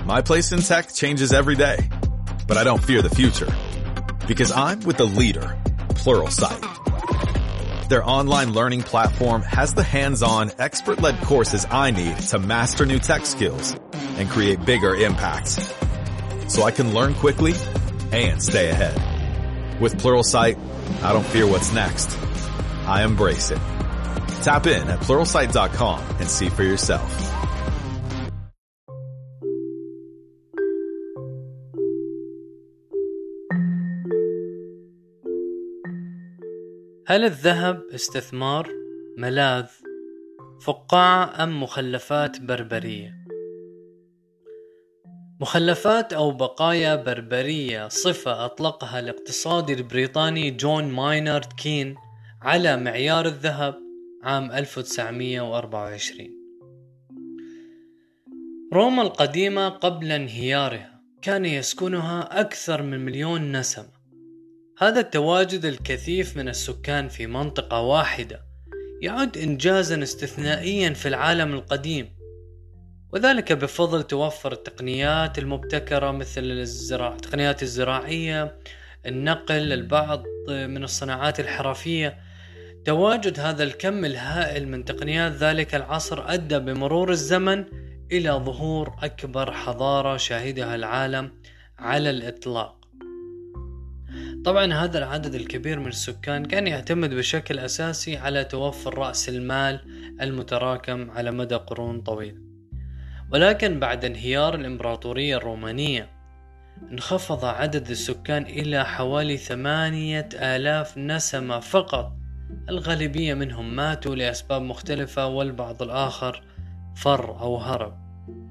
My place in tech changes every day, but I don't fear the future because I'm with the leader, Pluralsight. Their online learning platform has the hands-on, expert-led courses I need to master new tech skills and create bigger impacts, so I can learn quickly and stay ahead. With Pluralsight, I don't fear what's next. I embrace it. Tap in at pluralsight.com and see for yourself. هل الذهب استثمار، ملاذ، فقاعة أم مخلفات بربرية؟ مخلفات أو بقايا بربرية صفة أطلقها الاقتصادي البريطاني جون ماينارد كين على معيار الذهب عام 1924. روما القديمة قبل انهيارها كان يسكنها أكثر من 1,000,000 نسمة. هذا التواجد الكثيف من السكان في منطقة واحدة يعد إنجازا استثنائيا في العالم القديم، وذلك بفضل توفر التقنيات المبتكرة مثل التقنيات الزراعية، النقل، البعض من الصناعات الحرفية. تواجد هذا الكم الهائل من تقنيات ذلك العصر أدى بمرور الزمن إلى ظهور أكبر حضارة شاهدها العالم على الإطلاق. طبعا هذا العدد الكبير من السكان كان يعتمد بشكل أساسي على توفر رأس المال المتراكم على مدى قرون طويلة، ولكن بعد انهيار الإمبراطورية الرومانية انخفض عدد السكان إلى حوالي 8,000 نسمة فقط. الغالبية منهم ماتوا لأسباب مختلفة، والبعض الآخر فر أو هرب.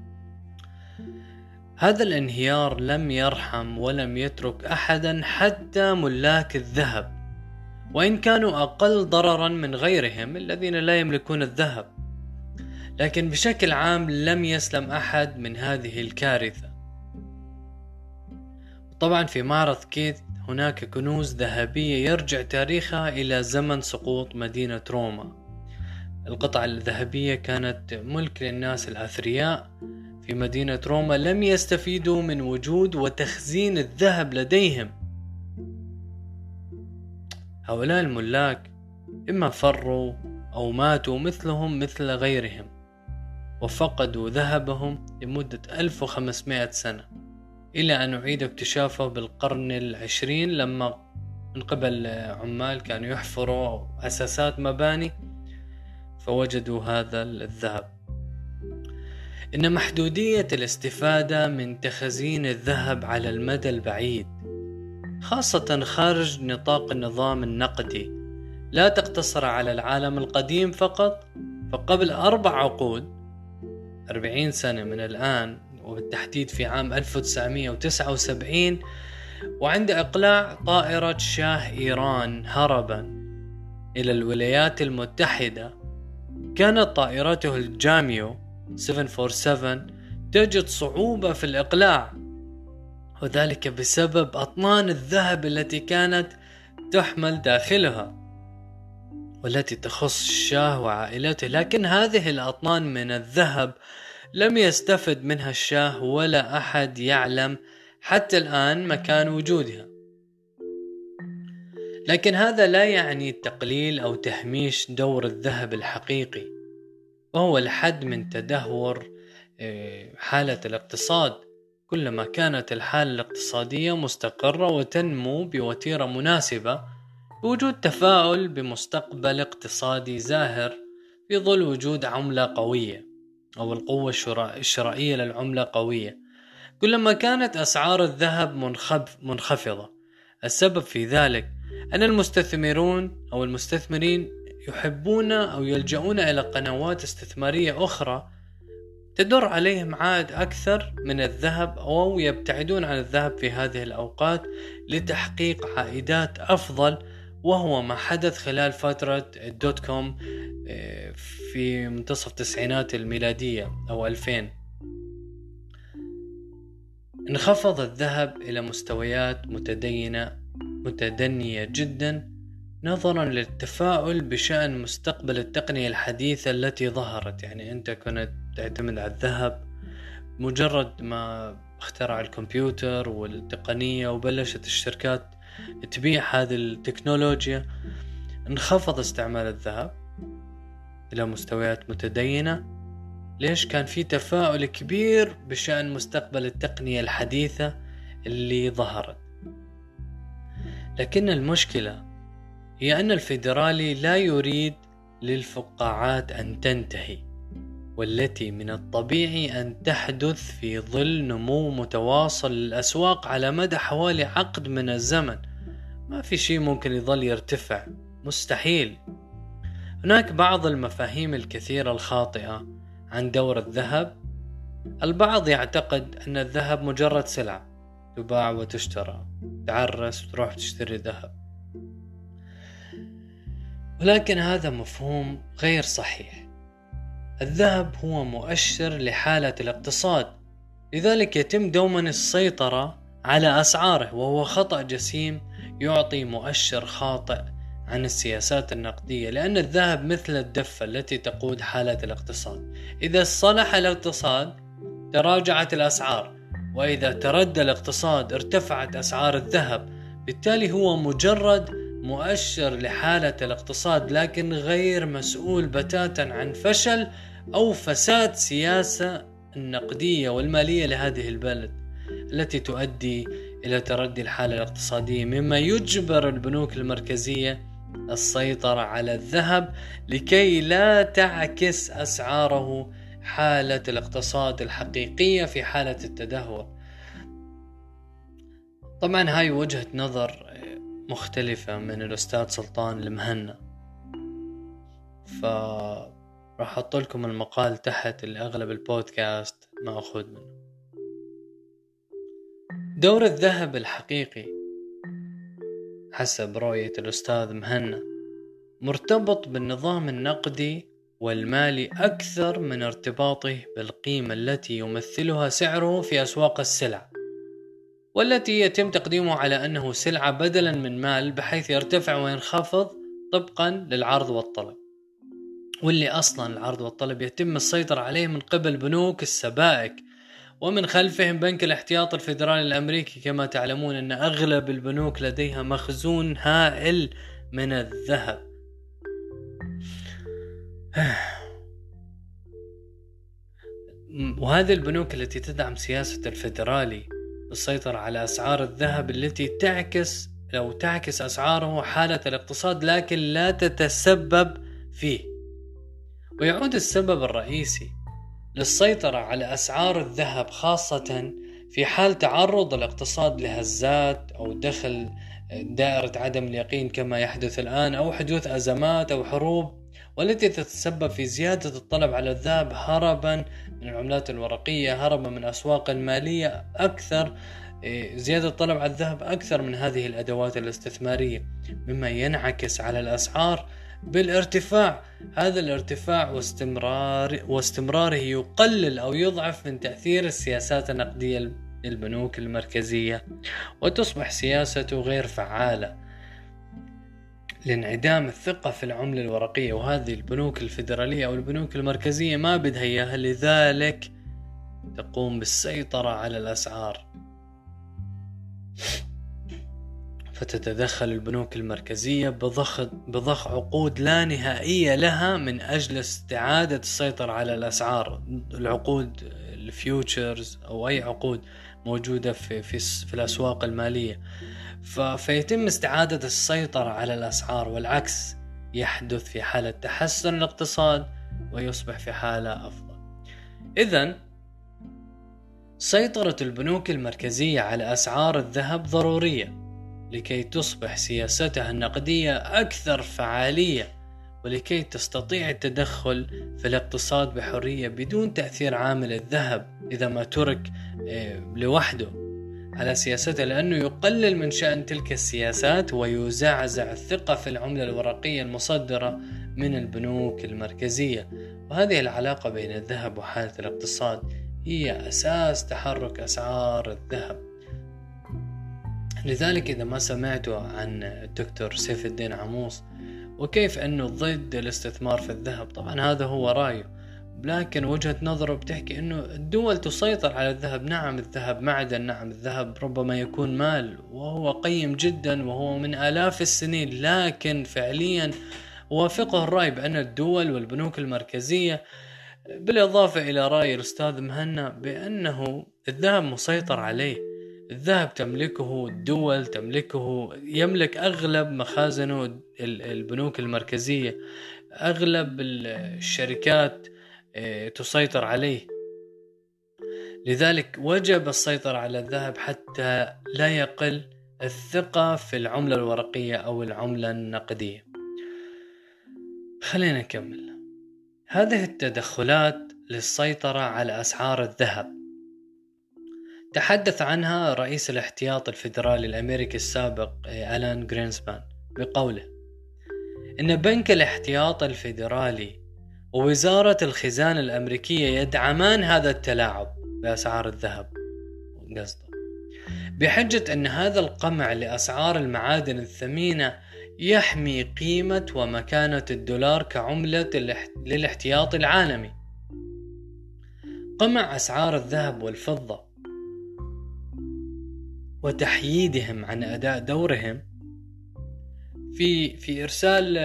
هذا الانهيار لم يرحم ولم يترك أحدا، حتى ملاك الذهب، وإن كانوا أقل ضررا من غيرهم الذين لا يملكون الذهب، لكن بشكل عام لم يسلم أحد من هذه الكارثة. طبعا في معرض كيث هناك كنوز ذهبية يرجع تاريخها إلى زمن سقوط مدينة روما. القطع الذهبية كانت ملك للناس الأثرياء في مدينة روما، لم يستفيدوا من وجود وتخزين الذهب لديهم. هؤلاء الملاك إما فروا أو ماتوا مثلهم مثل غيرهم، وفقدوا ذهبهم لمدة 1500 سنة، إلى أن أعيد اكتشافه بالقرن 20 لما من قبل عمال كانوا يحفروا أساسات مباني فوجدوا هذا الذهب. إن محدودية الاستفادة من تخزين الذهب على المدى البعيد، خاصة خارج نطاق النظام النقدي، لا تقتصر على العالم القديم فقط. فقبل 4 عقود 40 سنة من الآن، وبالتحديد في عام 1979، وعند إقلاع طائرة شاه إيران هربا إلى الولايات المتحدة، كانت طائرته الجاميو 747 تجد صعوبة في الإقلاع، وذلك بسبب أطنان الذهب التي كانت تحمل داخلها والتي تخص الشاه وعائلته. لكن هذه الأطنان من الذهب لم يستفد منها الشاه، ولا أحد يعلم حتى الآن مكان وجودها. لكن هذا لا يعني تقليل أو تهميش دور الذهب الحقيقي، وهو الحد من تدهور حالة الاقتصاد. كلما كانت الحالة الاقتصادية مستقرة وتنمو بوتيرة مناسبة، بوجود تفاؤل بمستقبل اقتصادي زاهر في ظل وجود عملة قوية أو القوة الشرائية للعملة قوية، كلما كانت أسعار الذهب منخفضة. السبب في ذلك أن المستثمرون أو المستثمرين يحبون أو يلجؤون إلى قنوات استثمارية أخرى تدر عليهم عائد أكثر من الذهب، أو يبتعدون عن الذهب في هذه الأوقات لتحقيق عائدات أفضل، وهو ما حدث خلال فترة الدوت كوم في منتصف التسعينات الميلادية أو 2000. انخفض الذهب إلى مستويات متدنية جدا نظرا للتفاؤل بشأن مستقبل التقنية الحديثة التي ظهرت. يعني أنت كنت تعتمد على الذهب مجرد ما اخترع الكمبيوتر والتقنية وبلشت الشركات تبيع هذه التكنولوجيا، انخفض استعمال الذهب إلى مستويات متدينة. ليش؟ كان في تفاؤل كبير بشأن مستقبل التقنية الحديثة اللي ظهرت. لكن المشكلة هي أن الفيدرالي لا يريد للفقاعات أن تنتهي، والتي من الطبيعي أن تحدث في ظل نمو متواصل للأسواق على مدى حوالي عقد من الزمن. ما في شيء ممكن يظل يرتفع، مستحيل. هناك بعض المفاهيم الكثيرة الخاطئة عن دور الذهب. البعض يعتقد أن الذهب مجرد سلعة تباع وتشترى، تعرس وتروح تشتري ذهب، ولكن هذا مفهوم غير صحيح. الذهب هو مؤشر لحالة الاقتصاد، لذلك يتم دوما السيطرة على أسعاره، وهو خطأ جسيم يعطي مؤشر خاطئ عن السياسات النقدية، لأن الذهب مثل الدفة التي تقود حالة الاقتصاد. إذا صلح الاقتصاد تراجعت الأسعار، وإذا تردى الاقتصاد ارتفعت أسعار الذهب. بالتالي هو مجرد مؤشر لحالة الاقتصاد، لكن غير مسؤول بتاتا عن فشل أو فساد سياسة النقدية والمالية لهذه البلد، التي تؤدي إلى تردي الحالة الاقتصادية، مما يجبر البنوك المركزية السيطرة على الذهب لكي لا تعكس أسعاره حالة الاقتصاد الحقيقية في حالة التدهور. طبعا هاي وجهة نظر مختلفة من الأستاذ سلطان المهنا، فراح أحط لكم المقال تحت اللي أغلب البودكاست مأخوذ منه. دور الذهب الحقيقي حسب رؤية الأستاذ مهنا مرتبط بالنظام النقدي والمالي أكثر من ارتباطه بالقيمة التي يمثلها سعره في أسواق السلع، والتي يتم تقديمه على أنه سلعة بدلا من مال، بحيث يرتفع وينخفض طبقا للعرض والطلب، واللي أصلا العرض والطلب يتم السيطرة عليه من قبل بنوك السبائك، ومن خلفهم بنك الاحتياط الفيدرالي الأمريكي. كما تعلمون أن أغلب البنوك لديها مخزون هائل من الذهب. وهذه البنوك التي تدعم سياسة الفيدرالي السيطرة على أسعار الذهب، التي تعكس أسعاره حالة الاقتصاد لكن لا تتسبب فيه. ويعود السبب الرئيسي للسيطرة على أسعار الذهب خاصة في حال تعرض الاقتصاد لهزات أو دخل دائرة عدم اليقين كما يحدث الآن، أو حدوث أزمات أو حروب، والتي تتسبب في زيادة الطلب على الذهب هربا من العملات الورقية، هربا من أسواق المالية أكثر، زيادة الطلب على الذهب أكثر من هذه الأدوات الاستثمارية، مما ينعكس على الأسعار بالارتفاع. هذا الارتفاع واستمراره يقلل أو يضعف من تأثير السياسات النقدية للبنوك المركزية، وتصبح سياسته غير فعالة لانعدام الثقة في العملة الورقية. وهذه البنوك الفيدرالية أو البنوك المركزية ما بدها إياها، لذلك تقوم بالسيطرة على الأسعار، فتتدخل البنوك المركزية بضخ عقود لا نهائية لها من أجل استعادة السيطرة على الأسعار، العقود الفيوتشرز أو أي عقود موجودة في الأسواق المالية، فيتم استعادة السيطرة على الأسعار، والعكس يحدث في حالة تحسن الاقتصاد ويصبح في حالة أفضل. إذن سيطرة البنوك المركزية على أسعار الذهب ضرورية لكي تصبح سياستها النقدية أكثر فعالية، ولكي تستطيع التدخل في الاقتصاد بحرية بدون تأثير عامل الذهب إذا ما ترك لوحده على سياسته، لأنه يقلل من شأن تلك السياسات ويزعزع الثقة في العملة الورقية المصدرة من البنوك المركزية. وهذه العلاقة بين الذهب وحالة الاقتصاد هي أساس تحرك أسعار الذهب. لذلك إذا ما سمعتوا عن الدكتور سيف الدين عموس وكيف أنه ضد الاستثمار في الذهب، طبعا هذا هو رأيه، لكن وجهة نظره بتحكي انه الدول تسيطر على الذهب. نعم الذهب معدن، نعم الذهب ربما يكون مال وهو قيم جدا وهو من آلاف السنين، لكن فعليا وافقه الرأي بأن الدول والبنوك المركزية، بالإضافة إلى رأي الأستاذ مهنا بأنه الذهب مسيطر عليه. الذهب تملكه الدول، يملك أغلب مخازنه البنوك المركزية، أغلب الشركات تسيطر عليه. لذلك وجب السيطرة على الذهب حتى لا يقل الثقة في العملة الورقية أو العملة النقدية. خلينا نكمل. هذه التدخلات للسيطرة على أسعار الذهب تحدث عنها رئيس الاحتياط الفيدرالي الأمريكي السابق ألان جرينسبان بقوله إن بنك الاحتياط الفيدرالي ووزارة الخزانة الأمريكية يدعمان هذا التلاعب بأسعار الذهب قصده، بحجة أن هذا القمع لأسعار المعادن الثمينة يحمي قيمة ومكانة الدولار كعملة للاحتياط العالمي. قمع أسعار الذهب والفضة وتحييدهم عن أداء دورهم في إرسال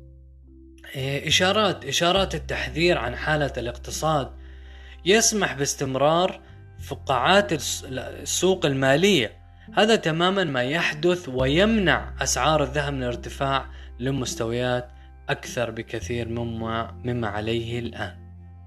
إشارات التحذير عن حالة الاقتصاد يسمح باستمرار فقاعات السوق المالية. هذا تماما ما يحدث ويمنع أسعار الذهب من الارتفاع لمستويات أكثر بكثير مما عليه الآن.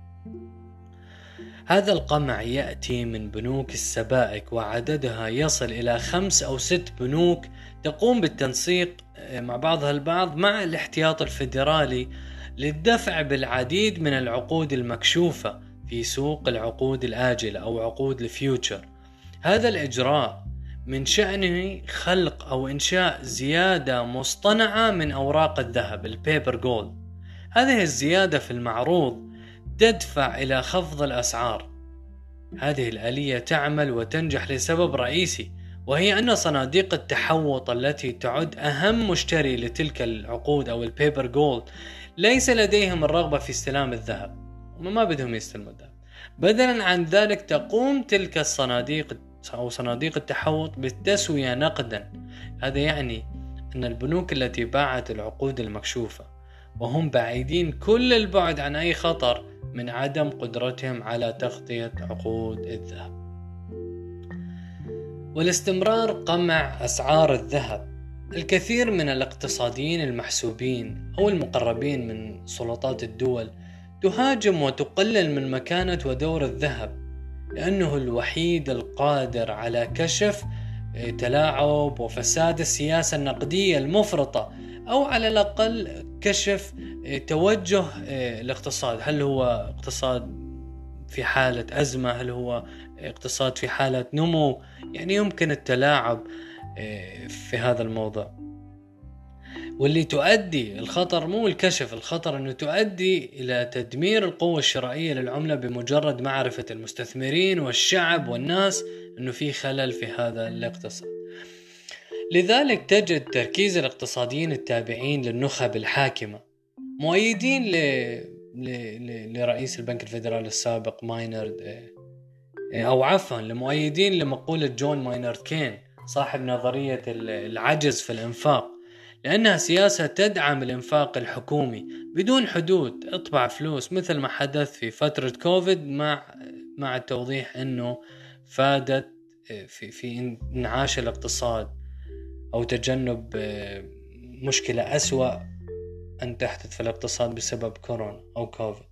هذا القمع يأتي من بنوك السبائك، وعددها يصل إلى 5 أو 6 بنوك تقوم بالتنسيق مع بعضها البعض مع الاحتياط الفيدرالي للدفع بالعديد من العقود المكشوفة في سوق العقود الآجلة أو عقود الفيوتشر. هذا الإجراء من شأنه خلق أو إنشاء زيادة مصطنعة من أوراق الذهب البيبر جولد. هذه الزيادة في المعروض تدفع إلى خفض الأسعار. هذه الآلية تعمل وتنجح لسبب رئيسي، وهي أن صناديق التحوط التي تعد أهم مشتري لتلك العقود أو البيبر جولد ليس لديهم الرغبة في استلام الذهب، وما بدهم يستلموا الذهب. بدلا عن ذلك تقوم تلك الصناديق أو صناديق التحوط بالتسوية نقدا. هذا يعني أن البنوك التي باعت العقود المكشوفة وهم بعيدين كل البعد عن أي خطر من عدم قدرتهم على تغطية عقود الذهب. والاستمرار قمع أسعار الذهب، الكثير من الاقتصاديين المحسوبين أو المقربين من سلطات الدول تهاجم وتقلل من مكانة ودور الذهب، لأنه الوحيد القادر على كشف تلاعب وفساد السياسة النقدية المفرطة، أو على الأقل كشف توجه الاقتصاد. هل هو اقتصاد في حالة أزمة؟ هل هو اقتصاد في حالة نمو؟ يعني يمكن التلاعب في هذا الموضوع، واللي تؤدي الخطر مو الكشف، الخطر أنه تؤدي إلى تدمير القوة الشرائية للعملة بمجرد معرفة المستثمرين والشعب والناس أنه في خلل في هذا الاقتصاد. لذلك تجد تركيز الاقتصاديين التابعين للنخب الحاكمة مؤيدين لرئيس البنك الفيدرالي السابق ماينارد، أو عفوا لمؤيدين لمقولة جون ماينارد كين صاحب نظرية العجز في الإنفاق، لأنها سياسة تدعم الإنفاق الحكومي بدون حدود، اطبع فلوس مثل ما حدث في فترة كوفيد، مع التوضيح أنه فادت في انعاش الاقتصاد أو تجنب مشكلة أسوأ أن تحدث في الاقتصاد بسبب كورونا أو كوفيد.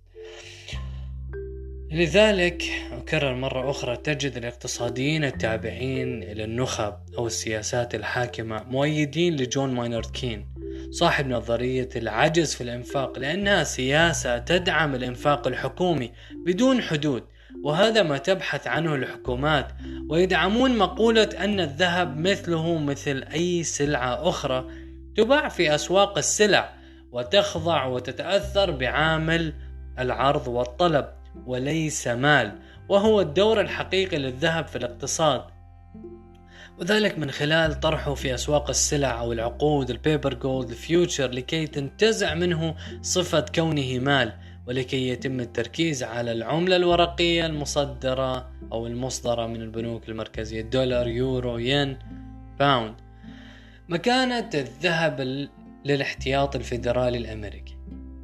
لذلك أكرر مرة أخرى تجد الاقتصاديين التابعين للنخب أو السياسات الحاكمة مؤيدين لجون ماينارد كين صاحب نظرية العجز في الإنفاق، لأنها سياسة تدعم الإنفاق الحكومي بدون حدود، وهذا ما تبحث عنه الحكومات، ويدعمون مقولة أن الذهب مثله مثل أي سلعة أخرى تباع في أسواق السلع وتخضع وتتأثر بعامل العرض والطلب وليس مال، وهو الدور الحقيقي للذهب في الاقتصاد، وذلك من خلال طرحه في أسواق السلع أو العقود البيبر جولد الفيوتشر لكي تنتزع منه صفة كونه مال ولكي يتم التركيز على العملة الورقية المصدرة أو المصدرة من البنوك المركزية: دولار، يورو، ين، باوند. مكانة الذهب للاحتياط الفيدرالي الأمريكي.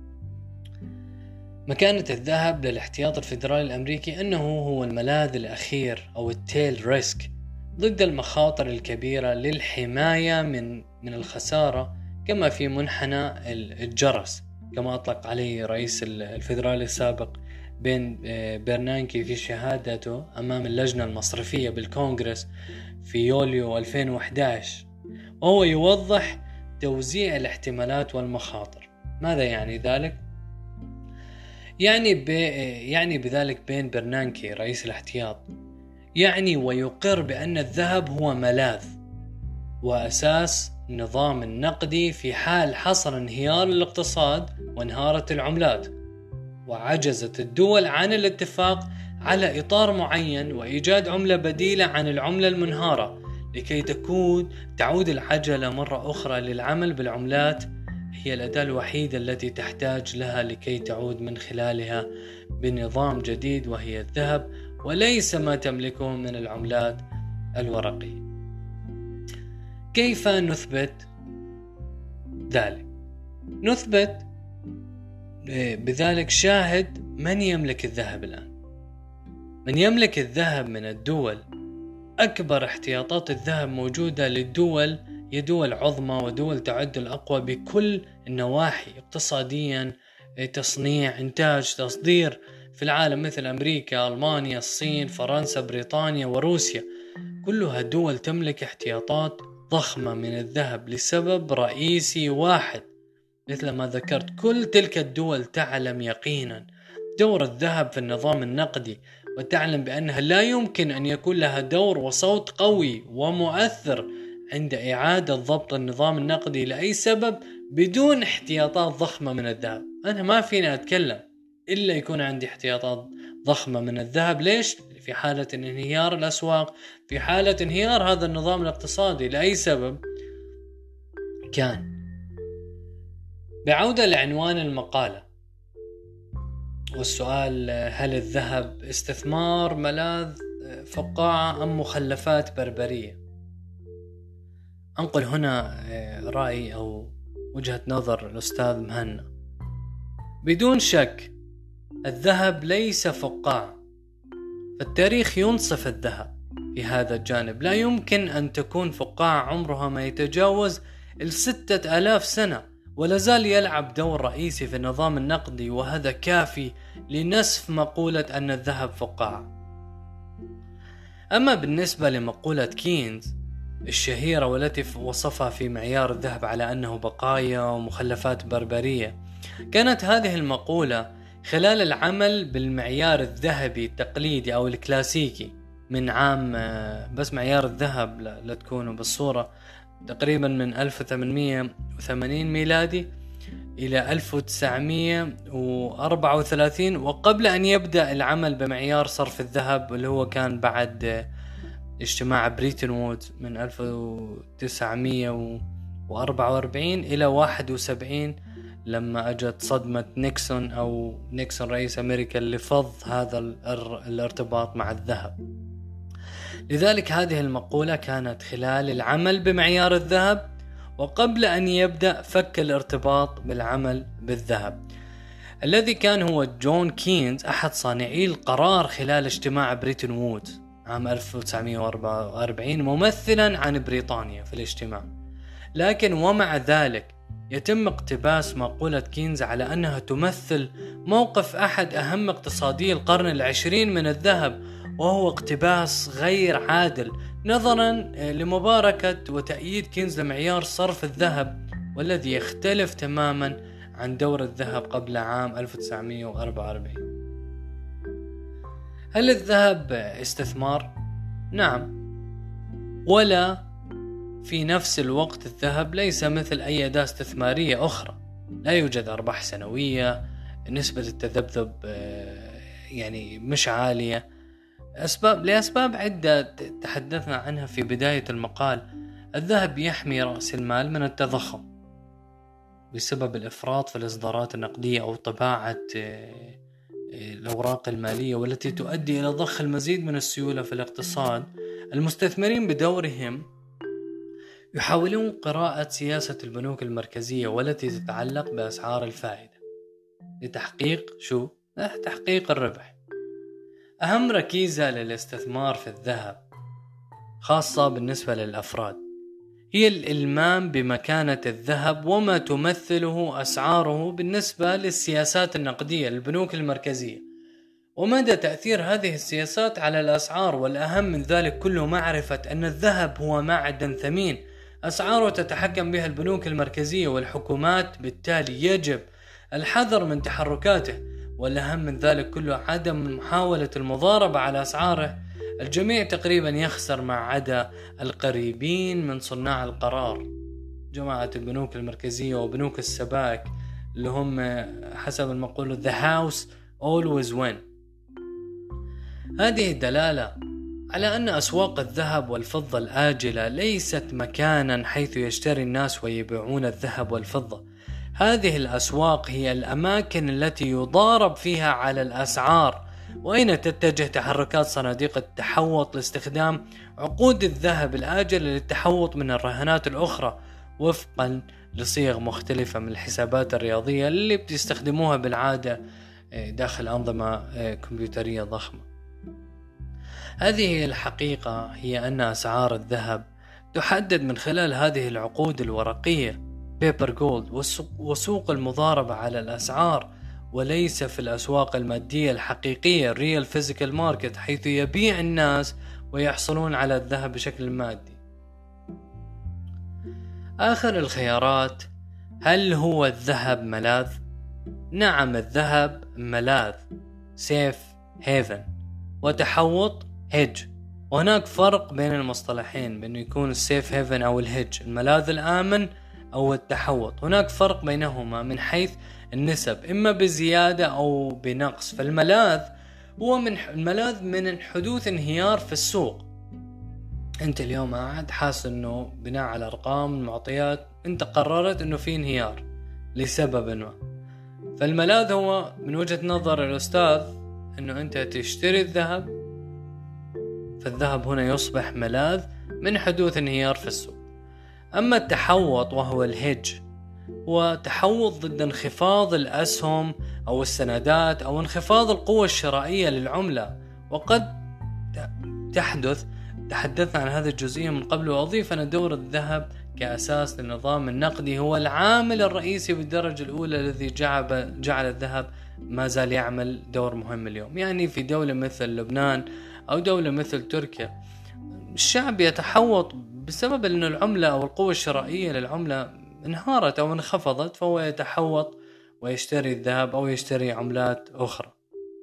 مكانة الذهب للاحتياط الفيدرالي الأمريكي أنه هو الملاذ الأخير أو التيل ريسك ضد المخاطر الكبيرة للحماية من الخسارة، كما في منحنى الجرس كما أطلق عليه رئيس الفيدرالي السابق برنانكي في شهادته أمام اللجنة المصرفية بالكونغرس في يوليو 2011، وهو يوضح توزيع الاحتمالات والمخاطر. ماذا يعني ذلك؟ يعني بذلك بين برنانكي رئيس الاحتياط ويقر بأن الذهب هو ملاذ وأساس النظام النقدي في حال حصل انهيار الاقتصاد وانهارت العملات، وعجزت الدول عن الاتفاق على إطار معين وإيجاد عملة بديلة عن العملة المنهارة لكي تعود العجلة مرة أخرى للعمل بالعملات. هي الأداة الوحيدة التي تحتاج لها لكي تعود من خلالها بنظام جديد، وهي الذهب، وليس ما تملكه من العملات الورقية. كيف نثبت ذلك؟ نثبت بذلك شاهد من يملك الذهب الآن. من يملك الذهب من الدول، أكبر احتياطات الذهب موجودة للدول هي دول عظمى ودول تعد الأقوى بكل النواحي، اقتصاديا، تصنيع، إنتاج، تصدير في العالم، مثل أمريكا، ألمانيا، الصين، فرنسا، بريطانيا وروسيا. كلها دول تملك احتياطات ضخمة من الذهب لسبب رئيسي واحد. مثل ما ذكرت، كل تلك الدول تعلم يقينا دور الذهب في النظام النقدي، وتعلم بأنها لا يمكن أن يكون لها دور وصوت قوي ومؤثر عند إعادة ضبط النظام النقدي لأي سبب بدون احتياطات ضخمة من الذهب. أنا ما فيني أتكلم إلا يكون عندي احتياطات ضخمة من الذهب. ليش؟ في حالة انهيار الأسواق، في حالة انهيار هذا النظام الاقتصادي لأي سبب كان. بعودة لعنوان المقالة والسؤال: هل الذهب استثمار، ملاذ، فقاعة، أم مخلفات بربرية؟ أنقل هنا رأي أو وجهة نظر الأستاذ مهنا. بدون شك الذهب ليس فقاعة، فالتاريخ ينصف الذهب في هذا الجانب. لا يمكن أن تكون فقاعة عمرها ما يتجاوز 6,000 سنة ولازال يلعب دور رئيسي في النظام النقدي، وهذا كافي لنسف مقولة أن الذهب فقاعة. أما بالنسبة لمقولة كينز الشهيرة والتي وصفها في معيار الذهب على أنه بقايا ومخلفات بربرية، كانت هذه المقولة خلال العمل بالمعيار الذهبي التقليدي أو الكلاسيكي من عام، بس معيار الذهب لا تكونوا بالصورة، تقريبا من 1880 ميلادي إلى 1934، وقبل أن يبدأ العمل بمعيار صرف الذهب اللي هو كان بعد اجتماع بريتن وودز من 1944 إلى 71 لما أجت صدمة نيكسون رئيس أمريكا اللي فض هذا الارتباط مع الذهب. لذلك هذه المقولة كانت خلال العمل بمعيار الذهب وقبل أن يبدأ فك الارتباط بالعمل بالذهب، الذي كان هو جون كينز أحد صانعي القرار خلال اجتماع بريتن وودز عام 1944 ممثلا عن بريطانيا في الاجتماع. لكن ومع ذلك يتم اقتباس مقولة كينز على أنها تمثل موقف أحد أهم اقتصادي القرن العشرين من الذهب، وهو اقتباس غير عادل نظرا لمباركة وتأييد كينز لمعيار صرف الذهب، والذي يختلف تماما عن دور الذهب قبل عام 1944. هل الذهب استثمار؟ نعم، ولا في نفس الوقت الذهب ليس مثل أي أداة استثمارية أخرى. لا يوجد أرباح سنوية، نسبة التذبذب مش عالية، لأسباب عدة تحدثنا عنها في بداية المقال. الذهب يحمي رأس المال من التضخم، بسبب الإفراط في الإصدارات النقدية أو طباعة الأوراق المالية، والتي تؤدي إلى ضخ المزيد من السيولة في الاقتصاد. المستثمرين بدورهم يحاولون قراءة سياسة البنوك المركزية والتي تتعلق بأسعار الفائدة لتحقيق تحقيق الربح. أهم ركيزة للاستثمار في الذهب خاصة بالنسبة للأفراد هي الإلمام بمكانة الذهب وما تمثله أسعاره بالنسبة للسياسات النقدية للبنوك المركزية، ومدى تأثير هذه السياسات على الأسعار. والأهم من ذلك كله معرفة أن الذهب هو معدن ثمين أسعاره تتحكم بها البنوك المركزية والحكومات، بالتالي يجب الحذر من تحركاته. والأهم من ذلك كله عدم محاولة المضاربة على أسعاره. الجميع تقريبا يخسر ما عدا القريبين من صناع القرار، جماعة البنوك المركزية وبنوك السبائك اللي هم حسب المقولة The House always win. هذه دلالة على أن أسواق الذهب والفضة الآجلة ليست مكانا حيث يشتري الناس ويبيعون الذهب والفضة. هذه الأسواق هي الأماكن التي يضارب فيها على الأسعار، وأين تتجه تحركات صناديق التحوط لاستخدام عقود الذهب الآجلة للتحوط من الرهانات الأخرى وفقا لصيغ مختلفة من الحسابات الرياضية اللي بتستخدموها بالعادة داخل أنظمة كمبيوترية ضخمة. هذه الحقيقة هي أن أسعار الذهب تحدد من خلال هذه العقود الورقية بيبر جولد وسوق المضاربة على الأسعار، وليس في الأسواق المادية الحقيقية Real Physical Market حيث يبيع الناس ويحصلون على الذهب بشكل مادي. آخر الخيارات، هل هو الذهب ملاذ؟ نعم، الذهب ملاذ سيف هيفن وتحوط هيج. وهناك فرق بين المصطلحين، بأنه يكون السيف هيفن أو الهيج الملاذ الآمن أو التحوط. هناك فرق بينهما من حيث النسب، إما بزيادة أو بنقص. فالملاذ هو الملاذ من حدوث انهيار في السوق. أنت اليوم قاعد حاس أنه بناء على أرقام المعطيات أنت قررت أنه في انهيار لسبب ما، فالملاذ هو من وجهة نظر الأستاذ أنه أنت تشتري الذهب، فالذهب هنا يصبح ملاذ من حدوث انهيار في السوق. أما التحوط وهو الهيج، وتحوط ضد انخفاض الأسهم أو السندات أو انخفاض القوة الشرائية للعملة. وقد تحدث، تحدثنا عن هذه الجزئية من قبل، وأضيف أن دور الذهب كأساس للنظام النقدي هو العامل الرئيسي بالدرجة الأولى الذي جعل الذهب ما زال يعمل دور مهم اليوم. يعني في دولة مثل لبنان أو دولة مثل تركيا الشعب يتحوط بسبب أن العملة أو القوة الشرائية للعملة انهارت أو انخفضت، فهو يتحوط ويشتري الذهب أو يشتري عملات أخرى.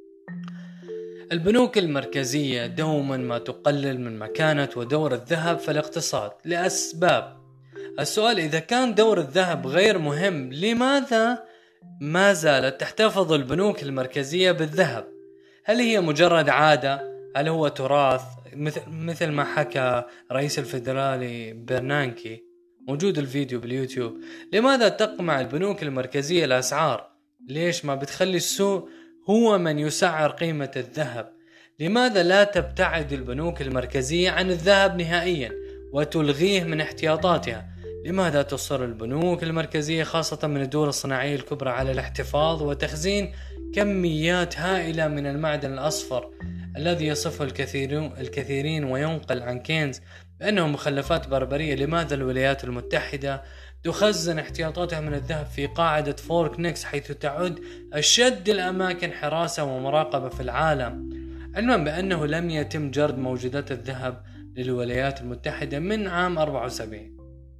البنوك المركزية دوما ما تقلل من مكانة ودور الذهب في الاقتصاد لأسباب. السؤال، إذا كان دور الذهب غير مهم، لماذا ما زالت تحتفظ البنوك المركزية بالذهب؟ هل هي مجرد عادة؟ هل هو تراث مثل ما حكى رئيس الفيدرالي برنانكي؟ موجود الفيديو باليوتيوب. لماذا تقمع البنوك المركزية الأسعار؟ ليش ما بتخلي السوق هو من يسعر قيمة الذهب؟ لماذا لا تبتعد البنوك المركزية عن الذهب نهائيا وتلغيه من احتياطاتها؟ لماذا تصر البنوك المركزية خاصة من الدول الصناعية الكبرى على الاحتفاظ وتخزين كميات هائلة من المعدن الأصفر الذي يصفه الكثيرين وينقل عن كينز بأنه مخلفات بربرية؟ لماذا الولايات المتحدة تخزن احتياطاتها من الذهب في قاعدة فورك نيكس حيث تعد أشد الأماكن حراسة ومراقبة في العالم، علما بأنه لم يتم جرد موجودات الذهب للولايات المتحدة من عام 74؟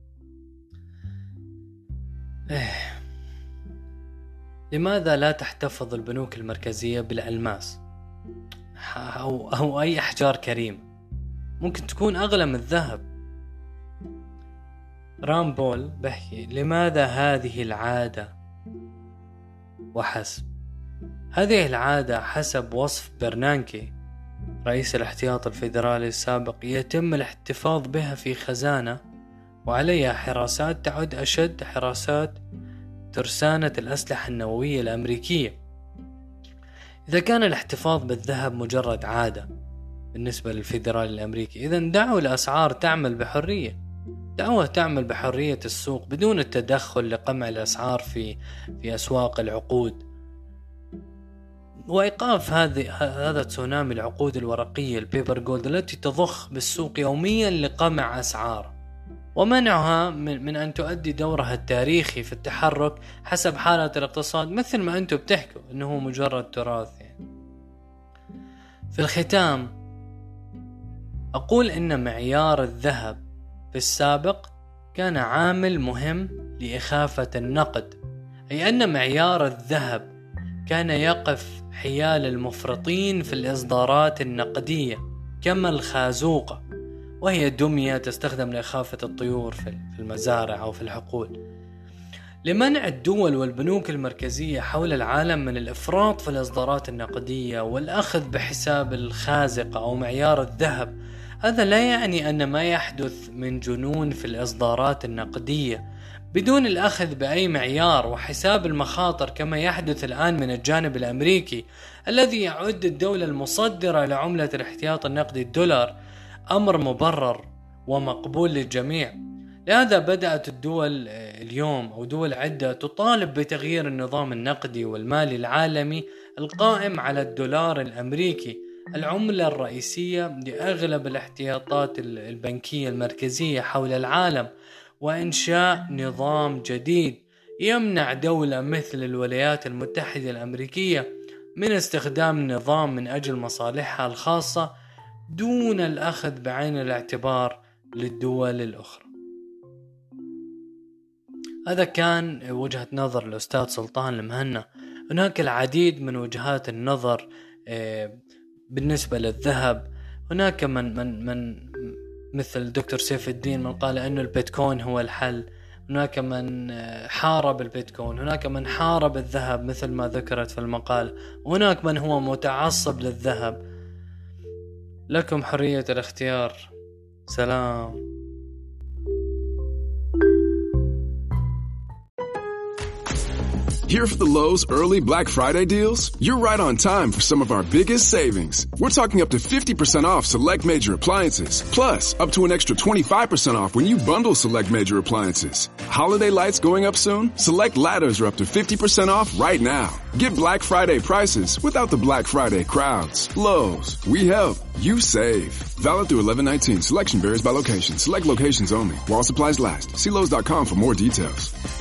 لماذا لا تحتفظ البنوك المركزية بالألماس أو أي أحجار كريمة ممكن تكون أغلى من الذهب؟ رامبول بحكي لماذا هذه العادة وحسب. هذه العادة حسب وصف برنانكي رئيس الاحتياط الفيدرالي السابق يتم الاحتفاظ بها في خزانة وعليها حراسات تعد أشد حراسات ترسانة الأسلحة النووية الأمريكية. إذا كان الاحتفاظ بالذهب مجرد عادة بالنسبة للفيدرالي الأمريكي، إذن دعوا الأسعار تعمل بحرية، دعوها تعمل بحرية السوق بدون التدخل لقمع الأسعار في أسواق العقود، وإيقاف هذا تسونامي العقود الورقية البيبر جولد التي تضخ بالسوق يوميا لقمع أسعار، ومنعها من أن تؤدي دورها التاريخي في التحرك حسب حالة الاقتصاد، مثل ما أنتم بتحكوا إنه مجرد تراث. في الختام أقول إن معيار الذهب في السابق كان عامل مهم لإخافة النقد، أي أن معيار الذهب كان يقف حيال المفرطين في الإصدارات النقدية كما الخازوقة، وهي دمية تستخدم لإخافة الطيور في المزارع أو في الحقول، لمنع الدول والبنوك المركزية حول العالم من الإفراط في الإصدارات النقدية والأخذ بحساب الخازقة أو معيار الذهب. هذا لا يعني أن ما يحدث من جنون في الإصدارات النقدية بدون الأخذ بأي معيار وحساب المخاطر كما يحدث الآن من الجانب الأمريكي، الذي يعد الدولة المصدرة لعملة الاحتياط النقدي الدولار أمر مبرر ومقبول للجميع. لهذا بدأت الدول اليوم أو دول عدة تطالب بتغيير النظام النقدي والمالي العالمي القائم على الدولار الأمريكي، العملة الرئيسية لأغلب الاحتياطات البنكية المركزية حول العالم، وإنشاء نظام جديد يمنع دولة مثل الولايات المتحدة الأمريكية من استخدام نظام من أجل مصالحها الخاصة دون الأخذ بعين الاعتبار للدول الأخرى. هذا كان وجهة نظر الأستاذ سلطان المهنا. هناك العديد من وجهات النظر بالنسبة للذهب. هناك من مثل الدكتور سيف الدين من قال أنه البيتكوين هو الحل، هناك من حارب البيتكوين، هناك من حارب الذهب مثل ما ذكرت في المقال، وهناك من هو متعصب للذهب. لكم حرية الاختيار. سلام. Here for the Lowe's early Black Friday deals? You're right on time for some of our biggest savings. We're talking up to 50% off select major appliances, plus up to an extra 25% off when you bundle select major appliances. Holiday lights going up soon? Select ladders are up to 50% off right now. Get Black Friday prices without the Black Friday crowds. Lowe's, we help, you save. Valid through 11/19. Selection varies by location. Select locations only. While supplies last. See Lowe's.com for more details.